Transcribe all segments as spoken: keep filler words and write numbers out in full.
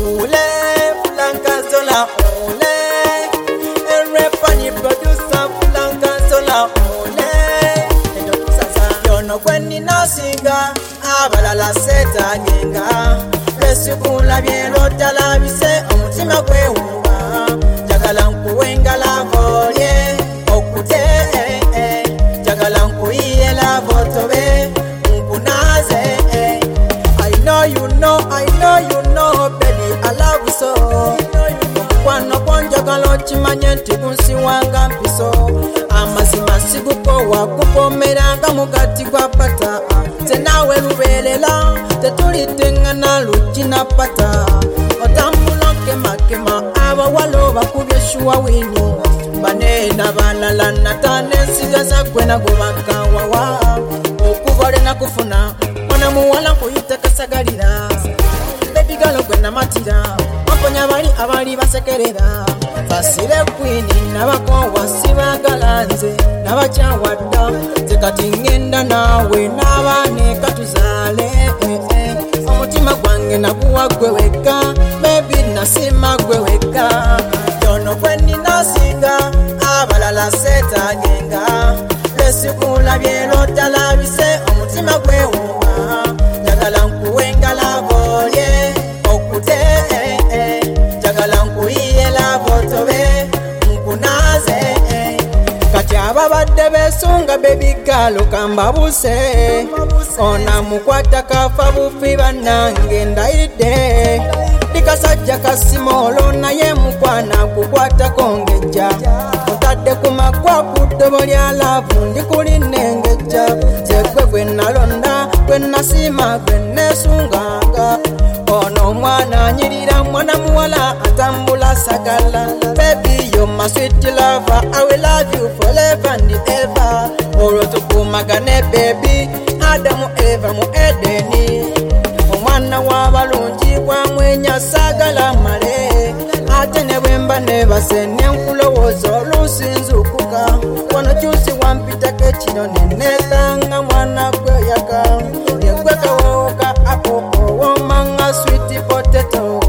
Ole, Blanca Zola, ole. Funny producer Blanca Zola, ole. Yono kweni nasiga, abalala seta genga. Lesukula bielo talabise, omutima kwe unga. Jagala nkuwenga la volye, okute eh eh. Jagala nkuiye la votobe, nkunaze eh. I know you know, I know you know, baby, I love you so. Kwano konja kalo chimanye ntikunsi wanga mpiso. Amazima siguko wakupomeranga mugati kwa pata. Tenawe lubelela, tetulitengana lujina pata. Otambulo kema kema, awa walo bakubyeshuwa wini. Banena balala natane sigaza kwena gubaka wawa. Okuvale na kufuna, wana muwala kuyita kasagalira. Baby galo kwena matira. Waponya bali abali basekerera. Basire kwini nabako wasibagalanze. Nabachawadda tekati ngenda nawe nabane katuzale eh, eh. Omutima gwange naguwa gweweka. Baby nasima gweweka. Yono kweni nasiga, abalala seta genga. Lesikula bielo talabise, omutima gwewuma. Jagala nkuwenga la volye, okute eh, eh. Jagala nkuiye la votobe, nkunaze eh. Kati ababadde besunga baby girl kambabuse. Ona mukwata kafa bufi banange ndayidde. Dikasajja kasimolo naye mukwana kukwata kongeja. Mutadde kumakwa kudobo lya lavu ndikuli nengeja. Zekwe gwe nalonda gwe nasima gwe nesunganga. Ono mwana nyirira mwana muwala atambula sagala. Baby you're my sweet lover, I will love you forever and ever. Oro tukumagane baby, Adamu Eva mu Edeni. Omwana w'abalungi gwamwenya sagala male. Ate ne bwemba ne base nenkulowooza oluusi nzukuka. Wano kyusi wampitako ekiro nenetanga mwana gweyaka. Yegwe kawoka ako owomanga sweet potato.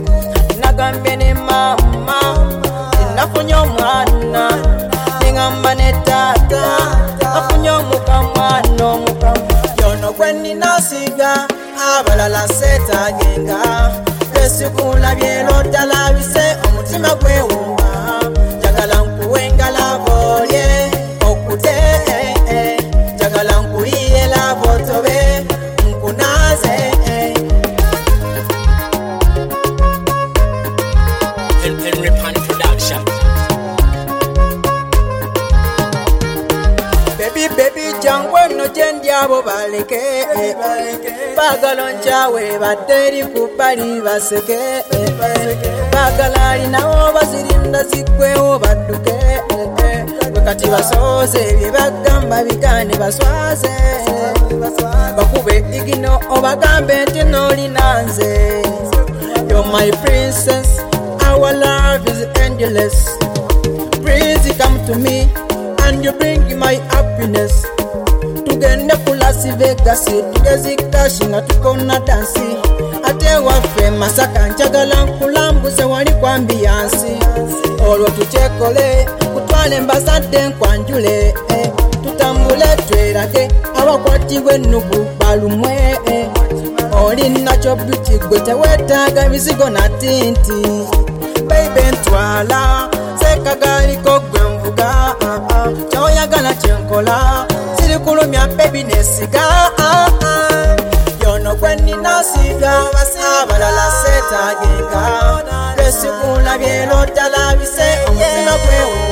Nagambye ne mama nafunye omwana, nengamba ne taata afunye omuka mwana omuka. Yono kweni nasiga, abalala seta genga. Lesikula bielo talabise, omutima gwewuma. Jagala nkuwenga la volye, okute eh eh. Jagala nkuiye la votobe, nkunaze eh. Henry Pan Production. Baby baby jangwe no jendi abo baleke. Bagalo nchawe bateri kupali baseke. Bagalali nawo bazirinda zikwewo baduke. Wakati basoze bibagamba bigane baswaze. Bakube igino obagambe nti noli nanze. You're my princess, our love is endless. Please come to me and you bring my happiness. Tugende ku Las Vegas, tugezika shinga tukona dansi. Ate wafe Masaka njagala nkulambuze wali kwa ambiyansi. Olwo tuchekole kutwale mbazadde nkwanjule eh. Tutambule twerage abakwatibwe nugu balumwe eh. Oli nacho beauty gwe tewetaaga mizigo na tinti. Baby ntwala sekagaliko gwe nvuga ah, ah. Kyoyagala kyenkola siri kulumya baby nesiga ah, ah. Yono kweni nasiga abalala seta genga. Lesikula bielo talabise, omutima gwewu